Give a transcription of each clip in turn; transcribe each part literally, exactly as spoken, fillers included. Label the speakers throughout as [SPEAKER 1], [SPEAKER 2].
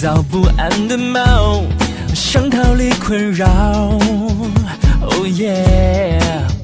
[SPEAKER 1] 躁不安的猫，想逃离困扰。Oh yeah，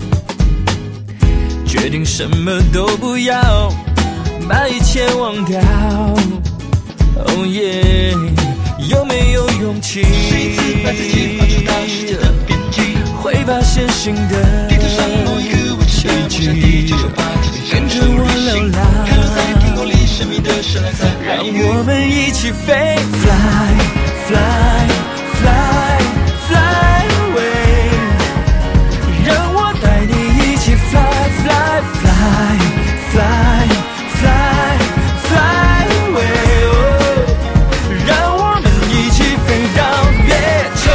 [SPEAKER 1] 决定什么都不要，把一切忘掉。Oh yeah， 有没有勇气？
[SPEAKER 2] 试一次把自己放出到世界的边际，
[SPEAKER 1] 会发现新的
[SPEAKER 2] 地图上某一个未知的梦想地，就把
[SPEAKER 1] 跟着我流浪，
[SPEAKER 2] 看着在天空里神秘的神来在海
[SPEAKER 1] 让
[SPEAKER 2] 域，
[SPEAKER 1] 我们一起飞 ，fly fly fly fly away， 让我带你一起 fly fly fly fly fly fly away， 哦，让我们一起飞到月球。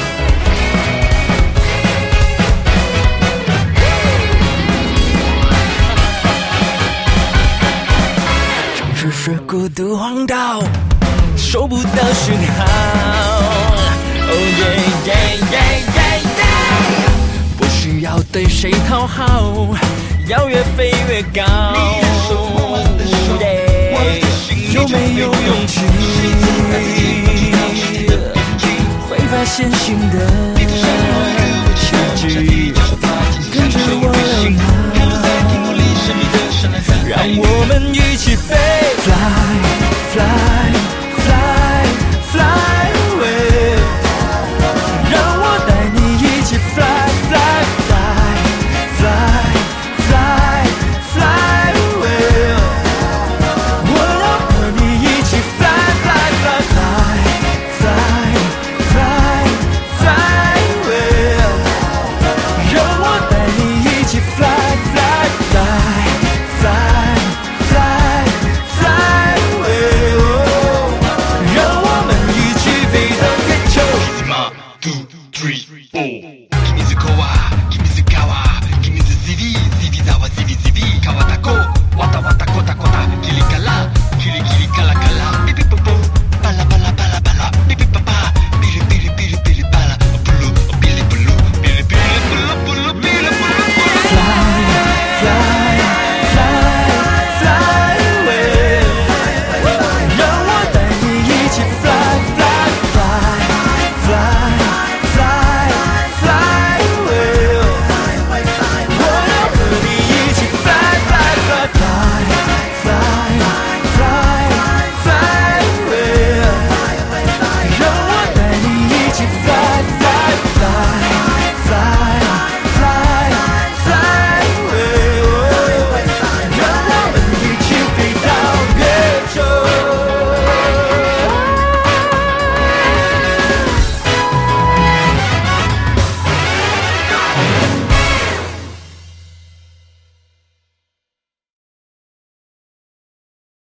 [SPEAKER 1] 城市是孤独荒岛，收不到讯号。Oh yeah yeah yeah yeah yeah， 不需要对谁讨好，要越飞越高。
[SPEAKER 2] 你的手摸我的手，我的心
[SPEAKER 1] 有没有勇气？
[SPEAKER 2] 试一次把自己放出到世界的边际，
[SPEAKER 1] 会发现新的
[SPEAKER 2] 地图上某一个未知的梦想地，就把
[SPEAKER 1] 跟着我流浪，
[SPEAKER 2] 看着在天空里神秘的神来在海
[SPEAKER 1] 让
[SPEAKER 2] 域，
[SPEAKER 1] 我们一起飞 ，fly